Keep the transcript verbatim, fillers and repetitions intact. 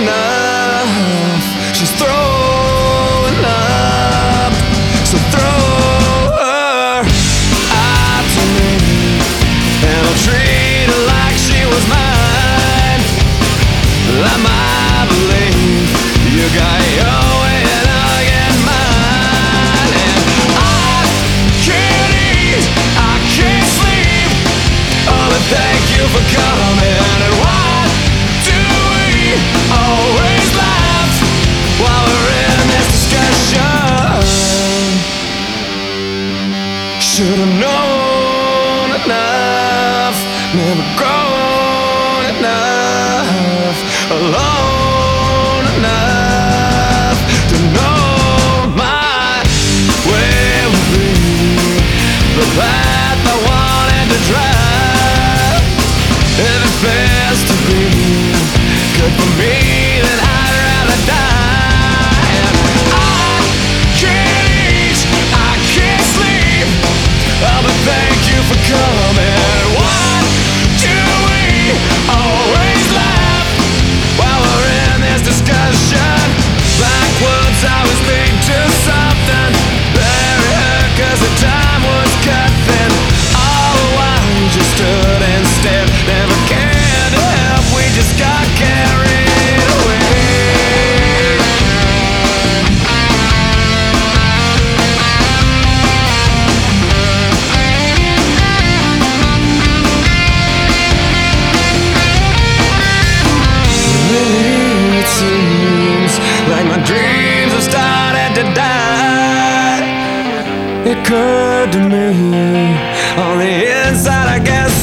enough. She's throwing up, so throw her out to me, and I'll treat her like she was mine. I might believe you got your way and I get mine. And I can't eat, I can't sleep. Oh, but thank you for coming. And why do we always laugh while we're in this discussion? Should've known enough, never grown enough, alone enough to know my way would be the path I wanted to drive. If it fails to be good for me, then I'd rather die. And I can't eat, I can't sleep. Oh, but thank you for coming. Why do we always laugh while we're in this discussion? Backwards I was beat to something very hurt, cause the time was cut then. All the while you just stood instead, never cared to help, we just got carried away. It seems like my dreams have started to die. It occurred to me on the inside, I guess